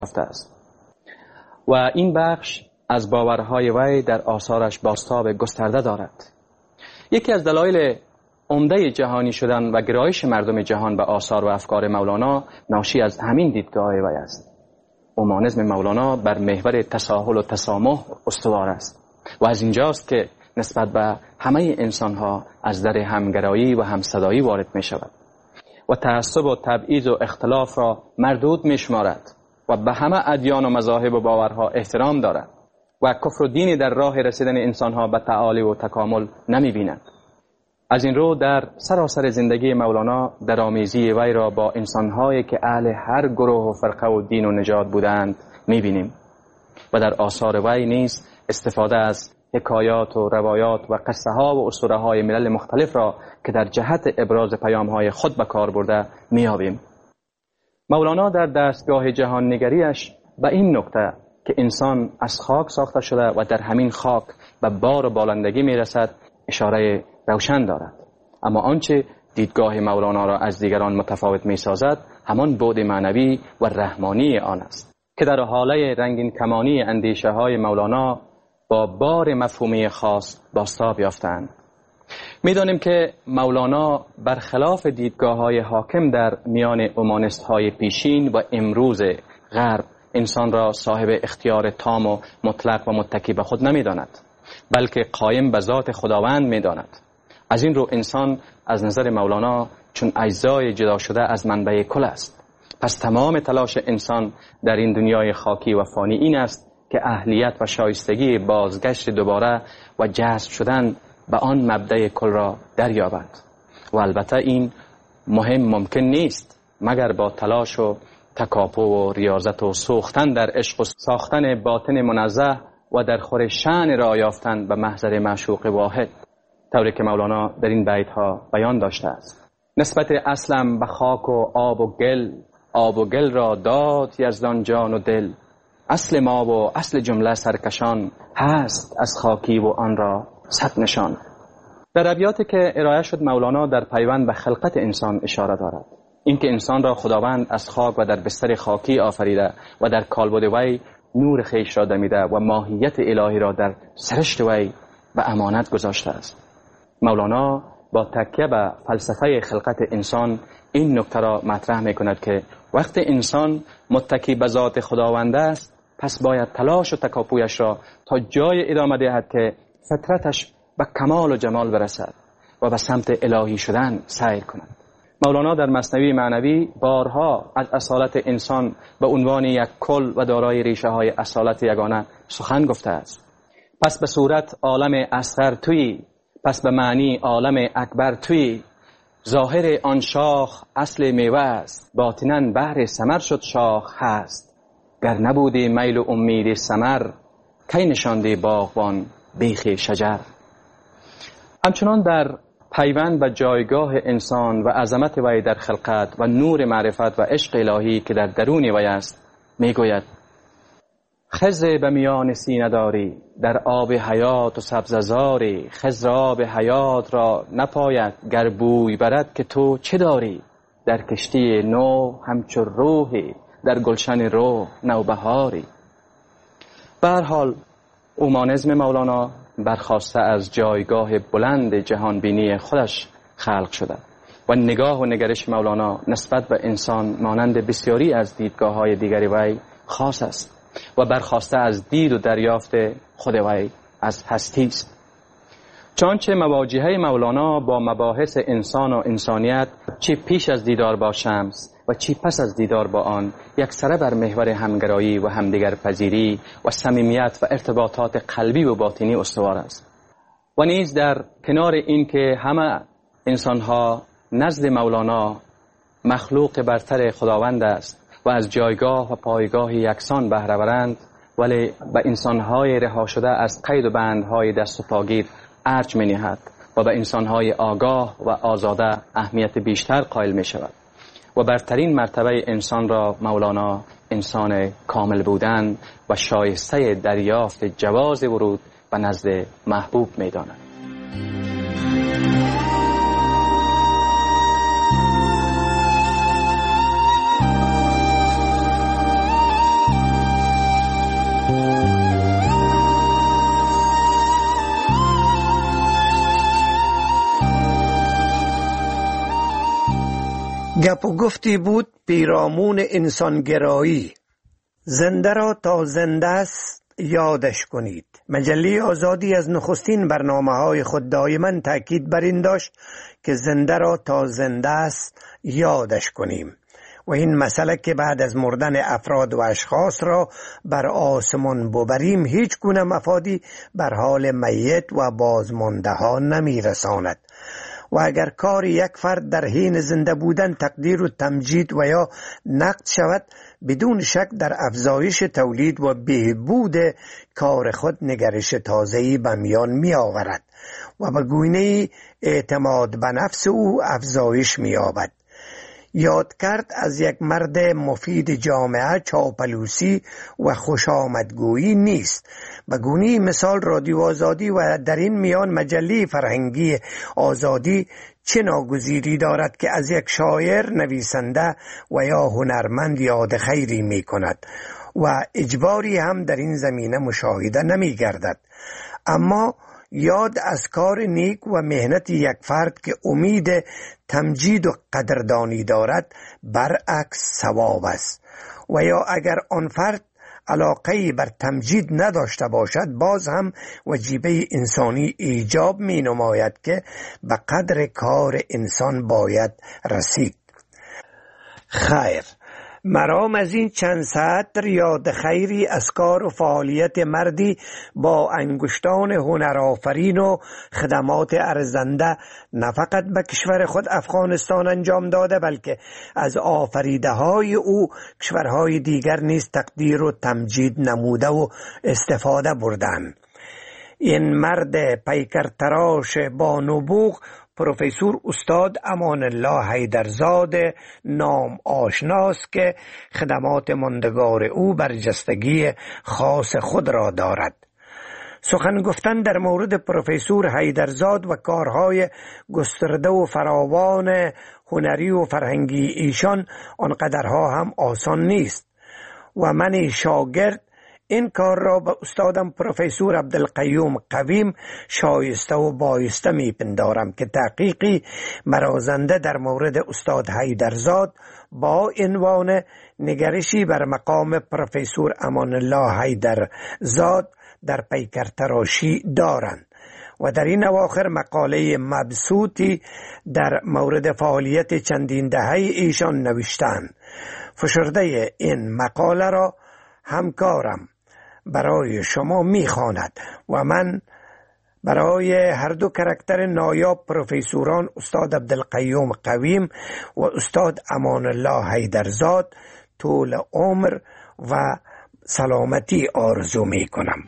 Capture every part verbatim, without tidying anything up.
رفته است و این بخش از باورهای وی در آثارش بازتاب گسترده دارد. یکی از دلایل عمده جهانی شدن و گرایش مردم جهان به آثار و افکار مولانا ناشی از همین دیدگاه وی است. اومانیسم مولانا بر محور تساهل و تسامح استوار است و از اینجاست که نسبت به همه انسانها از در همگرایی و همصدایی وارد می شود و تعصب و تبعیض و اختلاف را مردود می شمارد و به همه ادیان و مذاهب و باورها احترام دارد و کفر و دینی در راه رسیدن انسانها به تعالی و تکامل نمی بیند. از این رو در سراسر زندگی مولانا درآمیزی وی را با انسانهایی که اهل هر گروه و فرقه و دین و نژاد بودند می بینیم و در آثار وی نیز استفاده از حکایات و روایات و قصه ها و اسطوره های ملل مختلف را که در جهت ابراز پیام های خود به کار برده می یابیم. مولانا در دستگاه جهان نگریش به این نکته که انسان از خاک ساخته شده و در همین خاک به بار و بالندگی می رسد اشاره روشن دارد. اما آنچه دیدگاه مولانا را از دیگران متفاوت می سازد همان بعد معنوی و رحمانی آن است که در حاله رنگین کمانی اندیشه های مولانا با بار مفهومی خاص بازتاب یافتند. می دانیم که مولانا برخلاف دیدگاه های حاکم در میان اومانیست های پیشین و امروز غرب انسان را صاحب اختیار تام و مطلق و متکی به خود نمی داند، بلکه قایم به ذات خداوند می داند. از این رو انسان از نظر مولانا چون اجزای جدا شده از منبع کل است. پس تمام تلاش انسان در این دنیای خاکی و فانی این است که اهلیت و شایستگی بازگشت دوباره و جذب شدن به آن مبدأ کل را دریابد و البته این مهم ممکن نیست مگر با تلاش و تکاپو و ریاضت و سوختن در عشق و ساختن باطن منزه و در خور شأن را یافتن به محضر معشوق واحد، طوری که مولانا در این بیت ها بیان داشته است. نسبت اصلم به خاک و آب و گل، آب و گل را داد یزدان جان و دل، اصل ما و اصل جمله سرکشان، هست از خاکی و آن را صد نشان. در ابیاتی که ارائه شد مولانا در پیوند به خلقت انسان اشاره دارد، اینکه انسان را خداوند از خاک و در بستر خاکی آفریده و در کالبد وی نور خیش را دمیده و ماهیت الهی را در سرشت وی به امانت گذاشته است. مولانا با تکیه به فلسفه خلقت انسان این نکته را مطرح می کند که وقت انسان متکی به ذات خداوند است، پس باید تلاش و تکاپویش را تا جای ادامه دهد که فطرتش به کمال و جمال برسد و به سمت الهی شدن سیر کند. مولانا در مثنوی معنوی بارها از اصالت انسان به عنوان یک کل و دارای ریشه های اصالت یگانه سخن گفته است. پس به صورت عالم اصغر تویی، پس به معنی عالم اکبر تویی، ظاهر آن شاخ اصل میوه است، باطناً بهر ثمر شد شاخ هست، گر نبودی میل و امید ثمر، کی نشاندی باغبان بیخ شجر. همچنان در پیوند به جایگاه انسان و عظمت وی در خلقت و نور معرفت و عشق الهی که در درون وی است میگوید: خضر به میان سینه داری، در آب حیات و سبززاری، خضر آب حیات را نپاید گر بوی برد که تو چه داری، در کشتی نو همچو روحی، در گلشن روح نوبهاری. به هر حال اومانیسم مولانا برخاسته از جایگاه بلند جهانبینی خودش خلق شده و نگاه و نگرش مولانا نسبت به انسان مانند بسیاری از دیدگاه های دیگری وی خاص است و برخاسته از دید و دریافت خود وی از هستی است. چنانچه مواجهه مولانا با مباحث انسان و انسانیت چی پیش از دیدار با شمس و چی پس از دیدار با آن یکسره بر محور همگرایی و همدیگر پذیری و صمیمیت و ارتباطات قلبی و باطنی استوار است. و نیز در کنار این که همه انسانها نزد مولانا مخلوق برتر خداوند است و از جایگاه و پایگاه یکسان بهره برند، ولی به انسانهای رها شده از قید و بندهای دست و پاگیر ارج می نهد و به انسانهای آگاه و آزاده اهمیت بیشتر قائل می شود و برترین مرتبه انسان را مولانا انسان کامل بودن و شایسته دریافت جواز ورود به نزد محبوب می داند. گپ و گفتی بود پیرامون انسانگرایی. زنده را تا زنده است یادش کنید. مجله آزادی از نخستین برنامه‌های خود دائما تاکید بر این داشت که زنده را تا زنده است یادش کنیم و این مسئله که بعد از مردن افراد و اشخاص را بر آسمان ببریم هیچ گونه مفادی بر حال میت و بازمانده ها نمی رساند و اگر کار یک فرد در حین زنده بودن تقدیر و تمجید و یا نقد شود بدون شک در افزایش تولید و بهبود کار خود نگرش تازه‌ای به میان می آورد و به گونه اعتماد به نفس او افزایش می یابد. یاد کرد از یک مرد مفید جامعه چاپلوسی و خوش آمدگویی نیست. به گونه مثال رادیو آزادی و در این میان مجله فرهنگی آزادی چه ناگزیری دارد که از یک شاعر، نویسنده و یا هنرمند یاد خیری می کند و اجباری هم در این زمینه مشاهده نمی گردد، اما یاد از کار نیک و مهنت یک فرد که امید تمجید و قدردانی دارد برعکس ثواب است و یا اگر آن فرد علاقه‌ای بر تمجید نداشته باشد باز هم وجیبه انسانی ایجاب می نماید که به قدر کار انسان باید رسید. خیر، مرام از این چند سطر یاد خیری از کار و فعالیت مردی با انگشتان هنرآفرین و خدمات ارزنده نه فقط به کشور خود افغانستان انجام داده بلکه از آفریده های او کشورهای دیگر نیز تقدیر و تمجید نموده و استفاده بردند. این مرد پیکرتراش با نبوغ پروفسور استاد امان الله حیدرزاد نام آشناست که خدمات ماندگار او برجستگی خاص خود را دارد. سخن گفتن در مورد پروفسور حیدرزاد و کارهای گسترده و فراوان هنری و فرهنگی ایشان آنقدرها هم آسان نیست و من شاگرد این کار را به استادم پروفسور عبدالقیوم قویم شایسته و بایسته می پندارم که تحقیقی مرازنده در مورد استاد حیدرزاد با عنوان نگرشی بر مقام پروفسور امان الله حیدرزاد در پیکرتراشی دارند و در این اواخر مقاله مبسوطی در مورد فعالیت چندین دهه ایشان نوشتند. فشرده این مقاله را همکارم برای شما میخواند و من برای هر دو کاراکتر نایاب پروفسوران استاد عبدالقیوم قویم و استاد امان الله حیدرزاد طول عمر و سلامتی آرزو میکنم.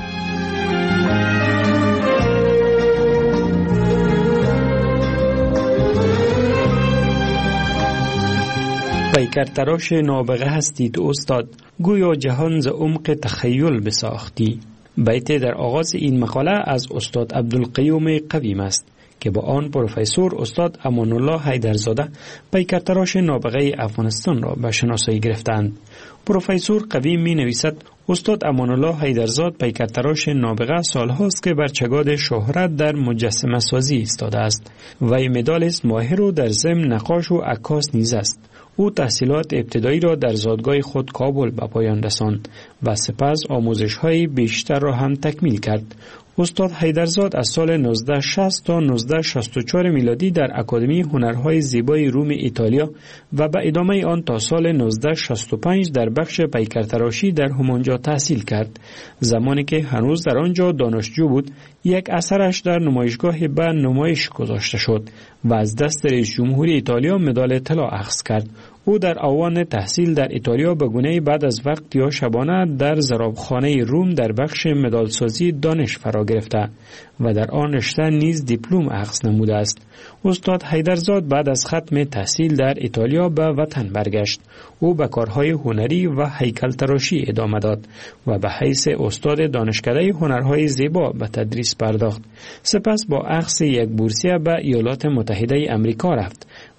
پیکرتراش نابغه هستید استاد، گویا جهان ز عمق تخیل بساختی. بیت در آغاز این مقاله از استاد عبدالقیوم قویم است که با آن پروفسور استاد امان الله حیدرزاده پیکرتراش نابغه افغانستان را به شناسایی گرفتند. پروفسور قویم می نویسد استاد امان الله حیدرزاد پیکرتراش نابغه سالهاست که بر چگاد شهرت در مجسمه سازی ایستاده است. وی مدالست ماهر و در ضمن نقاش و عکاس نیز است. او تحصیلات ابتدایی را در زادگاه خود کابل به پایان رساند و سپس آموزش‌های بیشتر را هم تکمیل کرد. استاد حیدرزاد از سال نوزده شصت تا نوزده شصت و چهار میلادی در اکادمی هنرهای زیبای روم ایتالیا و به ادامه آن تا سال نوزده شصت و پنج در بخش پیکرتراشی در همانجا تحصیل کرد. زمانی که هنوز در آنجا دانشجو بود، یک اثرش در نمایشگاه به نمایش گذاشته شد و از دست رئیس جمهوری ایتالیا مدال طلا اخذ کرد. او در آوان تحصیل در ایتالیا به گونه‌ای بعد از وقت یا شبانه در ضرابخانه روم در بخش مدالسازی دانش فرا گرفته و در آن رشته نیز دیپلم اخذ نموده است. استاد حیدرزاد بعد از ختم تحصیل در ایتالیا به وطن برگشت. او به کارهای هنری و هیکل تراشی ادامه داد و به حیث استاد دانشکده هنرهای زیبا به تدریس پرداخت. سپس با اخذ یک بورسیه به ایالات متحده آمریکا رفت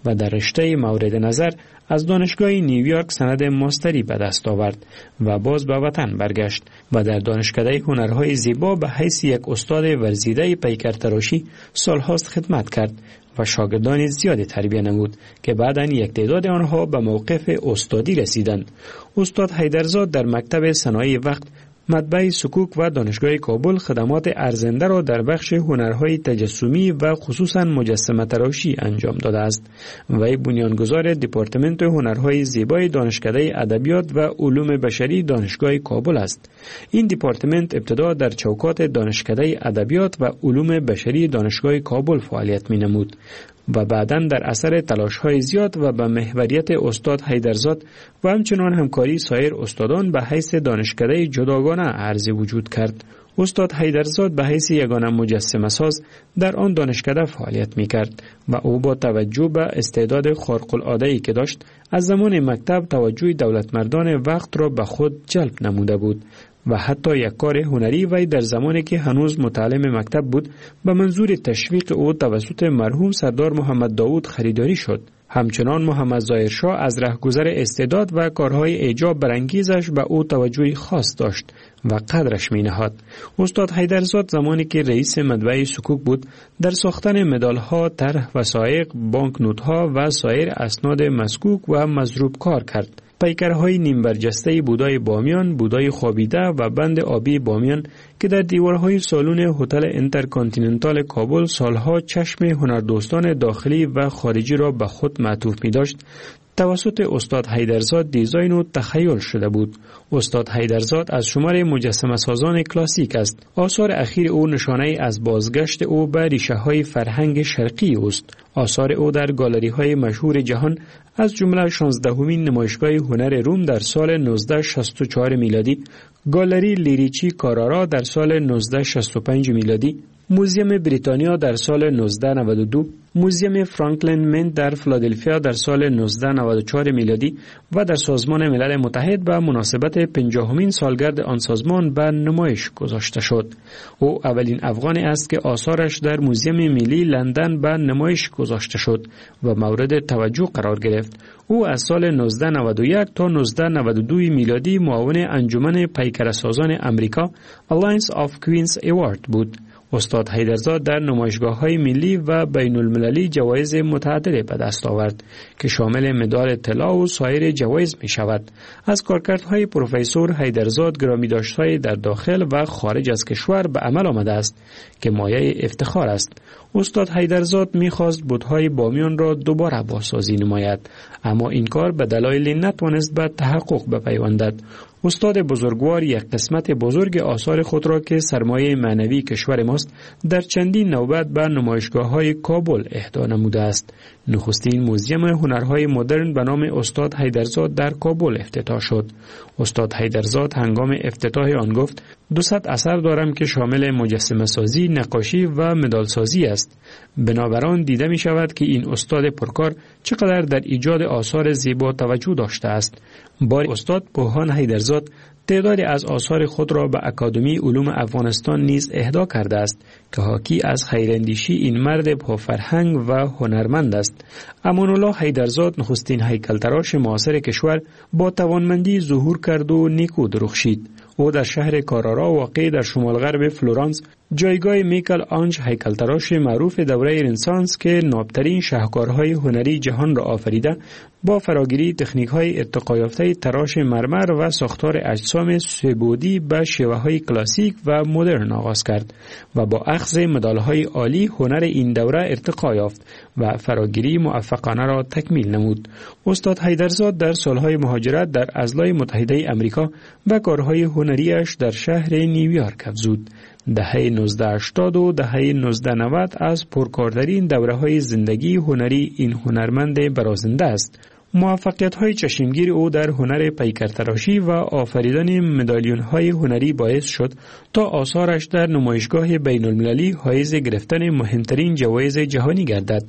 و در رشته مورد نظر از دانشگاه نیویورک سند ماستری به دست آورد و باز به وطن برگشت و در دانشکده هنرهای زیبا به حیث یک استاد ورزیده پیکرتراشی سالهاست خدمت کرد و شاگردان زیادی تربیت نمود که بعداً یک تعداد آنها به موقف استادی رسیدند. استاد حیدرزاد در مکتب صنایع وقت، مطبع سکوک و دانشگاه کابل خدمات ارزنده را در بخش هنرهای تجسمی و خصوصاً مجسمه تراشی انجام داده است. وی بنیانگذار دپارتمنت هنرهای زیبای دانشکده ادبیات و علوم بشری دانشگاه کابل است. این دپارتمنت ابتدا در چوکات دانشکده ادبیات و علوم بشری دانشگاه کابل فعالیت می نمود و بعداً در اثر تلاش‌های زیاد و به محوریت استاد حیدرزاد و همچنان همکاری سایر استادان به حیث دانشکده جداگانه عرضی وجود کرد. استاد حیدرزاد به حیث یگانه مجسمه ساز در آن دانشکده فعالیت می کرد و او با توجه به استعداد خارق العاده‌ای که داشت از زمان مکتب توجه دولتمردان وقت را به خود جلب نموده بود و حتی یک کار هنری وی در زمانی که هنوز متعلم مکتب بود به منظور تشویق او توسط مرحوم سردار محمد داود خریداری شد. همچنان محمد ظاهرشاه از رهگذر استعداد و کارهای اعجاب برانگیزش به او توجه خاص داشت و قدرش می نهاد. استاد حیدرزاد زمانی که رئیس مطبع سکوک بود در ساختن مدالها، طرح وثایق، بانک نوت‌ها و سایر اسناد مسکوک و مضروب کار کرد. پیکرهای نیم برجسته بودای بامیان، بودای خوابیده و بند آبی بامیان که در دیوارهای سالن هتل انترکانتیننتال کابل سالها چشم هنردوستان داخلی و خارجی را به خود معطوف می داشت، توسط استاد حیدرزاد دیزاین و تخیل شده بود. استاد حیدرزاد از شمار مجسمه سازان کلاسیک است. آثار اخیر او نشانه از بازگشت او به ریشه های فرهنگ شرقی است. آثار او در گالری های مشهور جهان از جمله شانزدهمین نمایشگاه هنر روم در سال نوزده شصت و چهار میلادی، گالری لیریچی کارارا در سال نوزده شصت و پنج میلادی، موزیم بریتانیا در سال نوزده نود و دو، موزیم فرانکلین منت در فیلادلفیا در سال نوزده نود و چهار میلادی و در سازمان ملل متحد به مناسبت پنجاهمین سالگرد آن سازمان به نمایش گذاشته شد. او اولین افغانی است که آثارش در موزیم ملی لندن به نمایش گذاشته شد و مورد توجه قرار گرفت. او از سال نوزده نود و یک تا نوزده نود و دو میلادی معاون انجمن پیکرسازان امریکا Alliance of Queens Award بود. استاد حیدرزاد در نمایشگاه‌های ملی و بین المللی جوایز متعدد به دست آورد که شامل مدال طلا و سایر جوایز می شود. از کارکردهای پروفسور حیدرزاد گرامی‌داشت‌های در داخل و خارج از کشور به عمل آمده است که مایه افتخار است. استاد حیدرزاد می‌خواست بت‌های بامیان را دوباره بازسازی نماید، اما این کار به دلایلی نتوانست به تحقق بپیوندد. استاد بزرگوار یک قسمت بزرگ آثار خود را که سرمایه معنوی کشور ماست در چندین نوبت به نمایشگاه‌های کابل اهدا نموده است. نخستین موزیم هنرهای مدرن به نام استاد حیدرزاد در کابل افتتاح شد. استاد حیدرزاد هنگام افتتاح آن گفت: دویست اثر دارم که شامل مجسمه سازی، نقاشی و مدال سازی است. بنابراین دیده می شود که این استاد پرکار چقدر در ایجاد آثار زیبا توجه داشته است. بار استاد پوهان حیدرزاد تعدادی از آثار خود را به اکادمی علوم افغانستان نیز اهدا کرده است که حاکی از خیراندیشی این مرد پرفرهنگ و هنرمند است. امان الله حیدرزاد نخستین هیکلتراش معاصر کشور با توانمندی ظهور کرد و نیکو درخشید. او در شهر کارارا واقع در شمال غرب فلورانس جایگاه میکل آنج هیکلتراش معروف دوره رنسانس که نابترین شاهکارهای هنری جهان را آفریده با فراگیری تکنیک‌های ارتقا یافته تراش مرمر و ساختار اجسام سه‌بعدی به شیوه‌های کلاسیک و مدرن آغاز کرد و با اخذ مدال‌های عالی هنر این دوره ارتقا یافت و فراگیری موفقانه را تکمیل نمود. استاد حیدرزاد در سالهای مهاجرت در اضلاع متحده امریکا و کارهای هنریش در شهر نیویورک افزود. دهه نوزده هشتاد و دهه نوزده نود از پرکارترین دوره‌های زندگی هنری این هنرمند برازنده است. موفقیت‌های چشمگیر او در هنر پیکرتراشی و آفریدن مدالیون‌های هنری باعث شد تا آثارش در نمایشگاه بین‌المللی حایز گرفتن مهمترین جوایز جهانی گردد.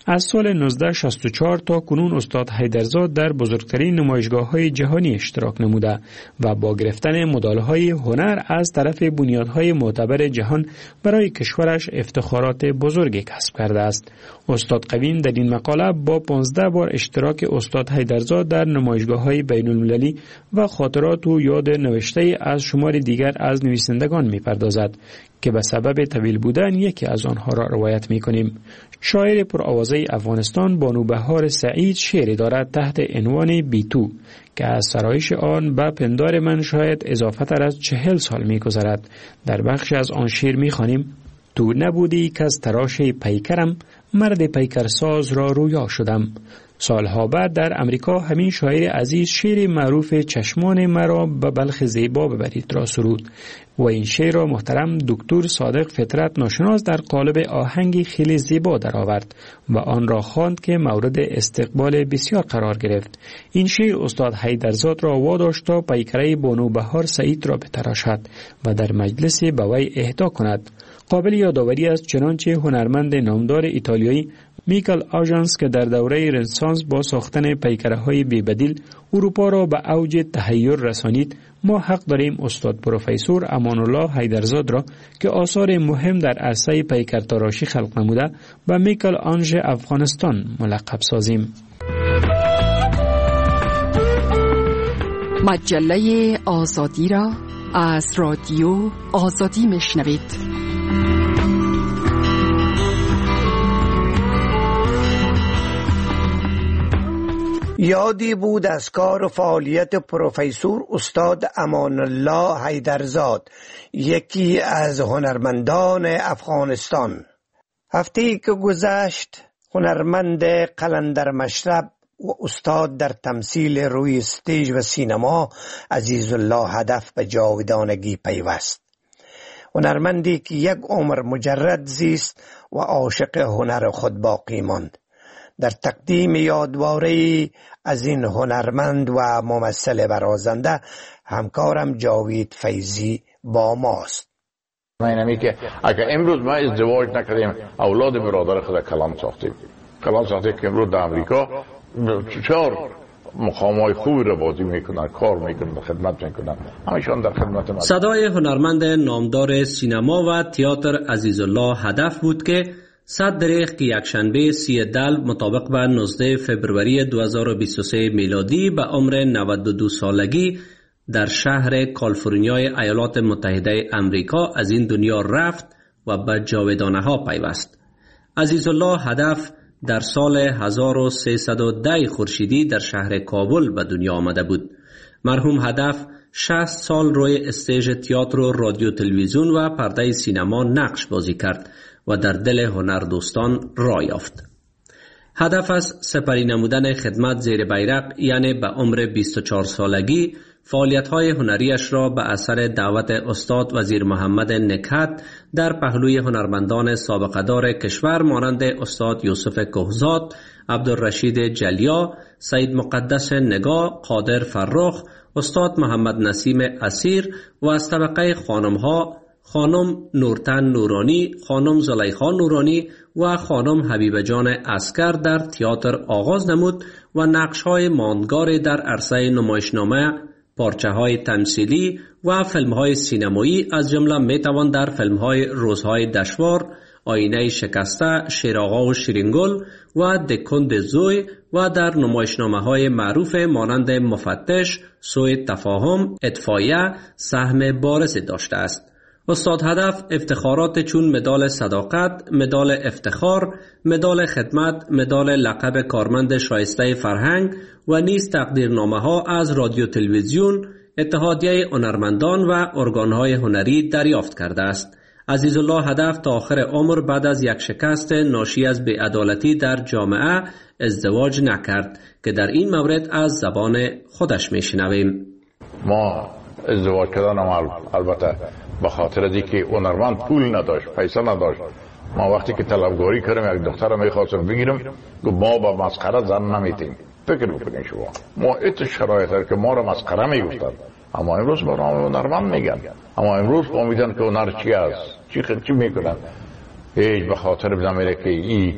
از سال نوزده شصت و چهار تا کنون استاد حیدرزاد در بزرگترین نمایشگاه‌های جهانی اشتراک نموده و با گرفتن مدال‌های هنر از طرف بنیادهای معتبر جهان برای کشورش افتخارات بزرگی کسب کرده است. استاد قویم در این مقاله با پانزده بار اشتراک استاد حیدرزاد در نمایشگاه‌های بین‌المللی و خاطرات و یاد نوشته از شمار دیگر از نویسندگان می‌پردازد که به سبب طویل بودن یکی از آنها را روایت می‌کنیم. شاعر پرآوازه افغانستان بانو بهار سعید شعری دارد تحت عنوان بی تو که از سرایش آن به پندار من شاید اضافه تر از چهل سال می‌گذرد. در بخش از آن شعر می‌خوانیم: تو نبودی که از تراش پیکرم، مرد پیکرساز را رویا شدم. سالها بعد در امریکا همین شاعر عزیز شعر معروف چشمان مرا به بلخ زیبا ببرید را سرود و این شعر را محترم دکتر صادق فطرت ناشناس در قالب آهنگی خیلی زیبا درآورد و آن را خواند که مورد استقبال بسیار قرار گرفت. این شعر استاد حیدرزاد را واداشت تا پیکره بانو بهار سعید را بتراشد و در مجلس به وی اهدا کند. قابل یادآوری است چنانچه هنرمند نامدار ایتالیایی میکل آژانس که در دوره رنسانس با ساختن پیکره‌های بی‌بدیل اروپا را به اوج تحیر رسانید، ما حق داریم استاد پروفسور امان الله حیدرزاد را که آثار مهم در عرصه پیکرتراشی خلق نموده به میکل آنژ افغانستان ملقب سازیم. مجله آزادی را از رادیو آزادی میشنوید. یادی بود از کار و فعالیت پروفسور استاد امان الله حیدرزاد، یکی از هنرمندان افغانستان. هفته‌ای که گذشت هنرمند قلندر مشرب و استاد در تمثیل روی استیج و سینما عزیزالله هدف به جاودانگی پیوست. هنرمندی که یک عمر مجرد زیست و عاشق هنر خود باقی ماند. در تقدیم یادواره‌ای از این هنرمند و ممثل برازنده همکارم جاوید فیضی با ماست. من اینمی که اگر امروز ما ازدواج نکردیم اولاد برادر خود کلان ساختیم کلان ساختیم که امروز در امریکا چهار مقامای خوبی را بازی میکنن، کار میکنن، خدمت میکنن، همشان در خدمت ما. صدای هنرمند نامدار سینما و تئاتر عزیزالله هدف بود که صد دریغ که یکشنبه سی دلو مطابق به نوزده فبروری دو هزار و بیست و سه میلادی به عمر نود و دو سالگی در شهر کالیفرنیای ایالات متحده امریکا از این دنیا رفت و به جاودانه ها پیوست. عزیزالله هدف در سال هزار و سیصد و ده خورشیدی در شهر کابل به دنیا آمده بود. مرحوم هدف شصت سال روی استیج تئاتر و رادیو تلویزیون و پرده سینما نقش بازی کرد و در دل هنردوستان راه یافت. هدف از سپری نمودن خدمت زیر بیرق یعنی به عمر بیست و چهار سالگی فعالیت‌های هنریش را به اثر دعوت استاد وزیر محمد نکهت در پهلوی هنرمندان سابقه دار کشور مانند استاد یوسف کهزاد، عبدالرشید جلیا، سید مقدس نگاه، قادر فرخ، استاد محمد نسیم اسیر و از طبقه خانم‌ها خانم نورتن نورانی، خانم زلیخا نورانی و خانم حبیبه جان عسکر در تئاتر آغاز نمود و نقش‌های ماندگار در عرصه نمایشنامه، پارچه‌های تمثیلی و فیلم‌های سینمایی از جمله می‌توان در فیلم‌های روزهای دشوار، آینه شکسته، شیرآقا و شیرینگل و دکند زوی و در نمایشنامه‌های معروف مانند مفتش، سوی تفاهم، اطفایه سهم بارزی داشته است. استاد هدف افتخارات چون مدال صداقت، مدال افتخار، مدال خدمت، مدال لقب کارمند شایسته فرهنگ و نیز تقدیرنامه‌ها از رادیو تلویزیون، اتحادیه هنرمندان و ارگان‌های هنری دریافت کرده است. عزیزالله هدف تا آخر عمر بعد از یک شکست ناشی از بی‌عدالتی در جامعه ازدواج نکرد که در این مورد از زبان خودش میشنویم. ما ازدواج کردن البته به خاطر از اینکه هنرمند پول نداشت، پیسه نداشت. ما وقتی که طلبکاری کردم یک دختر میخواستم بگیرم، گفت ما با مسخره زن نمیتیم. فکر بکنین شما ما ایت شرایط که ما را مسخره میگفتن، اما امروز با نام هنرمند میگن. اما امروز فهمیدن که هنر چی است، چی چی میکنن. هیچ به خاطر نمیره که این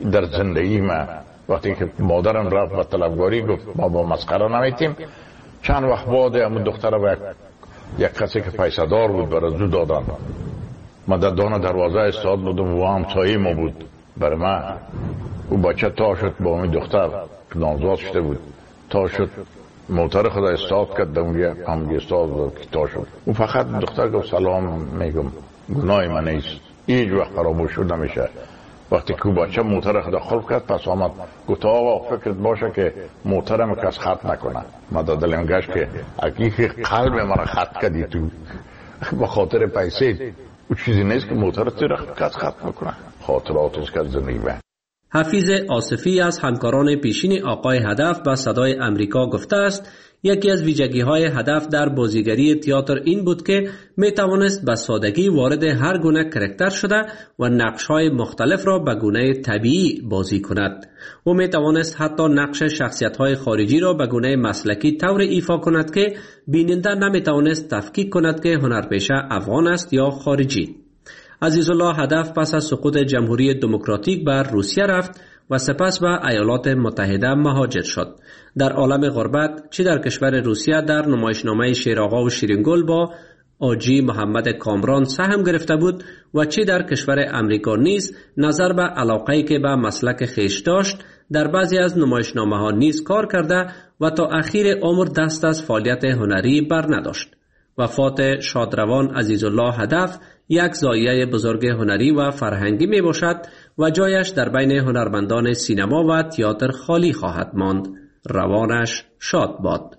در زندگی من وقتی که مادرم رفت به طلبکاری گفت ما با مسخره نمیتیم، چند وقت بعد همون دختر به یک کسی که پیسه دار بود برای زو دادن. ما در دانه دروازه استاد بودم و همسایه ما بود. برای من او بچه تا شد با اون دختر که نامزاد شده بود، تا شد موتر خدا استاد کرد، دمگه همگه استاد بود که تا شد. او فقط دختر گفت سلام میگم، گناه من نیست، هیچ وقت فراموش شد نمیشه. وقتی که بچه موتر خدا خلق کرد پس آمد گفت آقا فکرت باشه که موترم کس خط نکنه. من در دلم گشت که اگه قلب من خط کردی تو با خاطر پیسه، او چیزی نیست که موتر تو کس خط نکنه. خاطراتش که زندگی به حفیظ آصفی از همکاران پیشین آقای هدف به صدای امریکا گفته است یکی از ویژگی های هدف در بازیگری تئاتر این بود که می توانست به سادگی وارد هر گونه کرکتر شده و نقش های مختلف را به گونه طبیعی بازی کند. او می توانست حتی نقش شخصیت های خارجی را به گونه مسلکی طور ایفا کند که بیننده نمی توانست تفکیک کند که هنرپیشه افغان است یا خارجی. عزیزالله هدف پس از سقوط جمهوری دموکراتیک بر روسیه رفت و سپس به ایالات متحده مهاجر شد. در عالم غربت چه در کشور روسیه در نمایشنامه شیرآقا و شیرینگل با آجی محمد کامران سهم گرفته بود و چه در کشور امریکا نیز نظر به علاقه‌ای که به مسلک خیش داشت در بعضی از نمایشنامه ها نیز کار کرده و تا اخیر عمر دست از فعالیت هنری بر نداشت. وفات شادروان عزیزالله هدف یک ضایعه بزرگ هنری و فرهنگی می باشد و جایش در بین هنرمندان سینما و تئاتر خالی خواهد ماند. روانش شاد باد.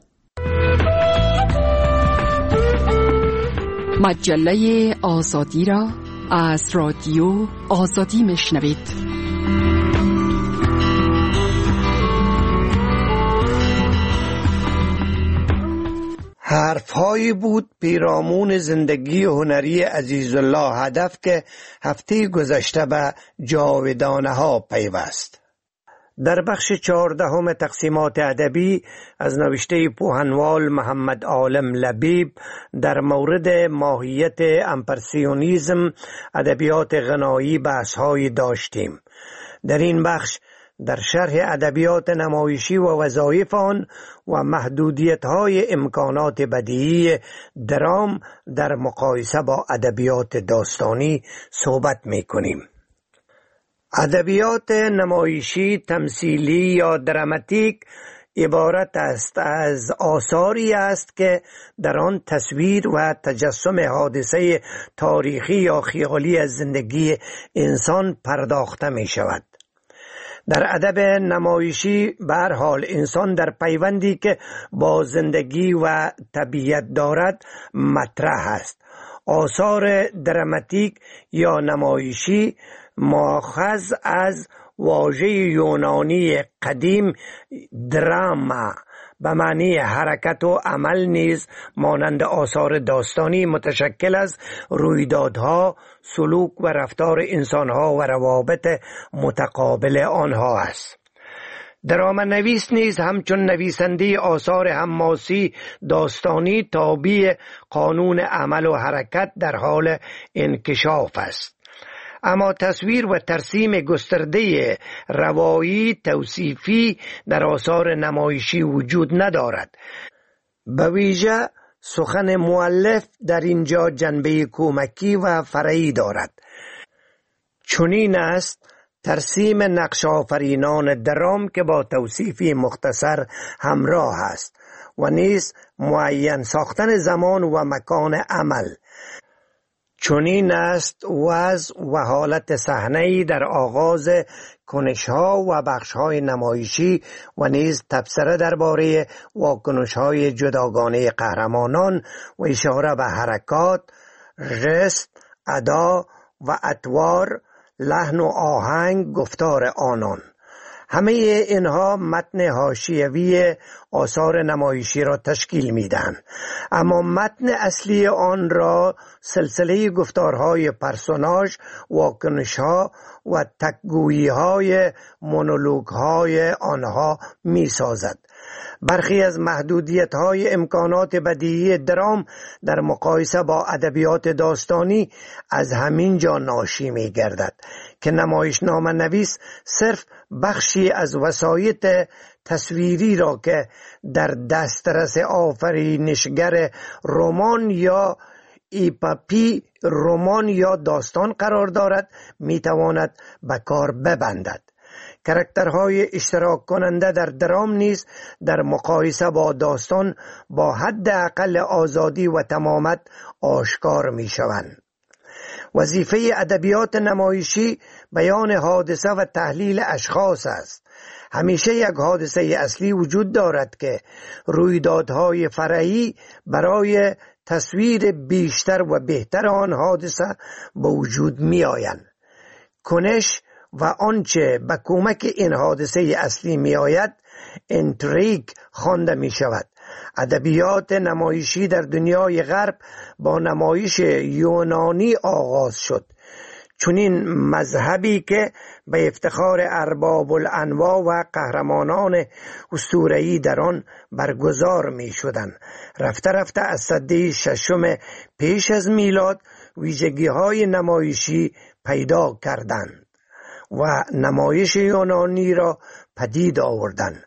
مجله آزادی را از رادیو آزادی میشنوید. حرفهایی بود پیرامون زندگی هنری عزیزالله هدف که هفته گذشته به جاودانه ها پیوست. در بخش چهاردهم تقسیمات ادبی از نوشته پوهنوال محمد عالم لبیب در مورد ماهیت امپرسیونیزم ادبیات غنایی بحث‌هایی داشتیم. در این بخش در شرح ادبیات نمایشی و وظایف آن و محدودیت‌های امکانات بدیهی درام در مقایسه با ادبیات داستانی صحبت می‌کنیم. ادبیات نمایشی، تمثیلی یا دراماتیک عبارت است از آثاری است که در آن تصویر و تجسم حادثه تاریخی یا خیالی از زندگی انسان پرداخته می شود. در ادب نمایشی به هر حال انسان در پیوندی که با زندگی و طبیعت دارد مطرح است. آثار دراماتیک یا نمایشی ماخذ از واژه یونانی قدیم دراما به معنی حرکت و عمل نیز مانند آثار داستانی متشکل از رویدادها، سلوک و رفتار انسانها و روابط متقابل آنها است. دراما نویس نیز همچون نویسنده آثار حماسی داستانی تابع قانون عمل و حرکت در حال انکشاف است. اما تصویر و ترسیم گسترده روایی توصیفی در آثار نمایشی وجود ندارد. به ویژه سخن مؤلف در اینجا جنبه کمکی و فرعی دارد. چنین است ترسیم نقش آفرینان درام که با توصیفی مختصر همراه است و نیز معین ساختن زمان و مکان عمل. چنین است وضع و حالت صحنه‌ای در آغاز کنش‌ها و بخش‌های نمایشی و نیز تبصره درباره واکنش‌های جداگانه قهرمانان و اشاره به حرکات، ژست، ادا و اطوار، لحن و آهنگ گفتار آنان. همه اینها متن حاشیوی آثار نمایشی را تشکیل میدن، اما متن اصلی آن را سلسله گفتارهای پرسوناژ، واکنش‌ها و تکگویی‌های مونولوگ‌های آنها می‌سازد. برخی از محدودیت‌های امکانات بدیهی درام در مقایسه با ادبیات داستانی از همین جا ناشی می‌گردد که نمایشنامه نویس صرف بخشی از وسایط تصویری را که در دسترس آفرینشگر رمان یا ایپاپی رمان یا داستان قرار دارد میتواند به کار ببندد. کرکترهای اشتراک کننده در درام نیز در مقایسه با داستان با حداقل آزادی و تمامت آشکار می شوند. وظیفه ادبیات نمایشی بیان حادثه و تحلیل اشخاص است. همیشه یک حادثه اصلی وجود دارد که رویدادهای فرعی برای تصویر بیشتر و بهتر آن حادثه به وجود می آیند. کنش و آنچه به کمک این حادثه اصلی می آید انتریگ خوانده می شود. ادبیات نمایشی در دنیای غرب با نمایش یونانی آغاز شد، چنین مذهبی که به افتخار ارباب الانواع و قهرمانان اسطوره‌ای در آن برگزار می شدند. رفته رفته از سده ششم پیش از میلاد ویژگی های نمایشی پیدا کردند و نمایش یونانی را پدید آوردند.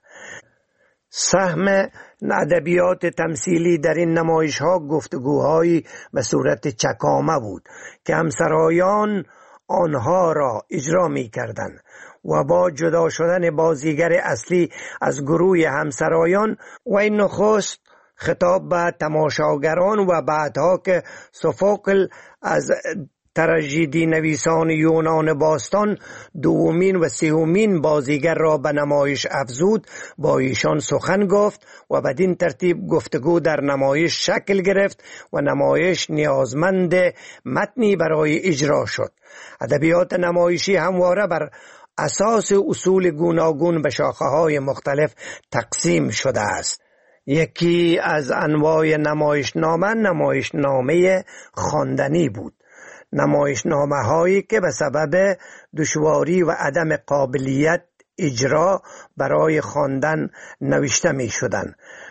سهم ادبیات تمثیلی در این نمایش ها گفتگوهایی به صورت چکامه بود که همسرایان آنها را اجرا می کردند و با جدا شدن بازیگر اصلی از گروه همسرایان و این نخست خطاب به تماشاگران و بعدها که سوفوکل از تراژدی نویسان یونان باستان دومین و سومین بازیگر را به نمایش افزود با ایشان سخن گفت و بدین ترتیب گفتگو در نمایش شکل گرفت و نمایش نیازمند متنی برای اجرا شد. ادبیات نمایشی همواره بر اساس اصول گوناگون به شاخه‌های مختلف تقسیم شده است. یکی از انواع نمایشنامه نمایشنامه خواندنی بود. نمایشنامه هایی که به سبب دشواری و عدم قابلیت اجرا برای خواندن نوشته می شدند.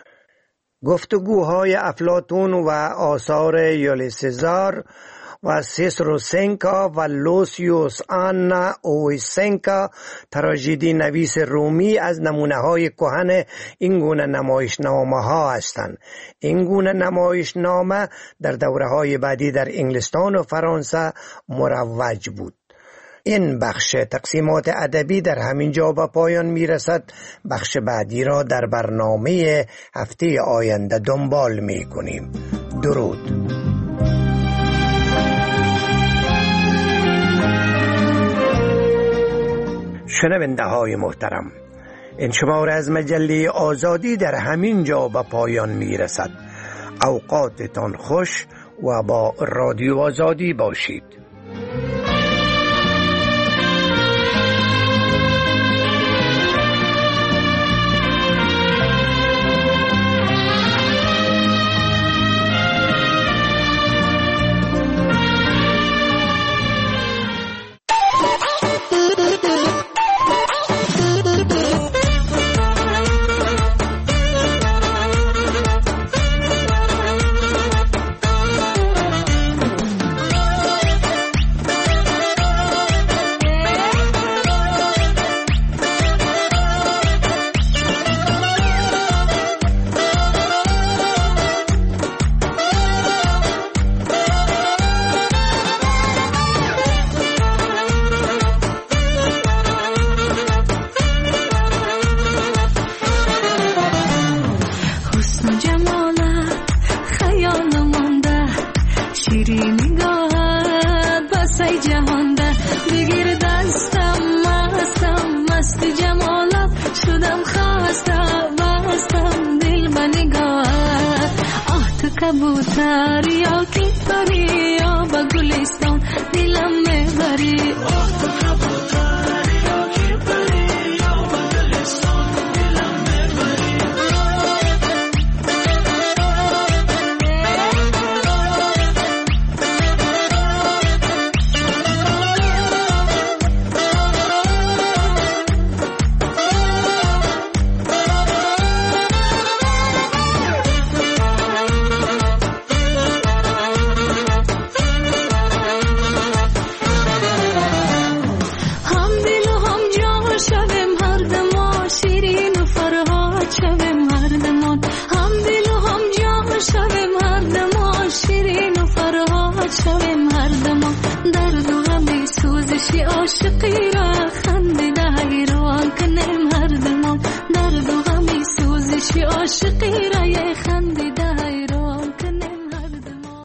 گفتگوهای افلاطون و آثار یولیوس سزار و سیسرو سنکا و لوسیوس آنا اویسنکا تراژدی نویس رومی از نمونه های کهن این گونه نمایشنامه ها هستند. این گونه نمایشنامه در دوره های بعدی در انگلستان و فرانسه مروج بود. این بخش تقسیمات ادبی در همین جا به پایان می رسد. بخش بعدی را در برنامه هفته آینده دنبال می کنیم. درود. شنونده های محترم، این شماره از مجله آزادی در همین جا به پایان می رسد. اوقاتتان خوش و با رادیو آزادی باشید. कबूतर या की परी या बगुलिस्तान दिलम में भरी عاشقی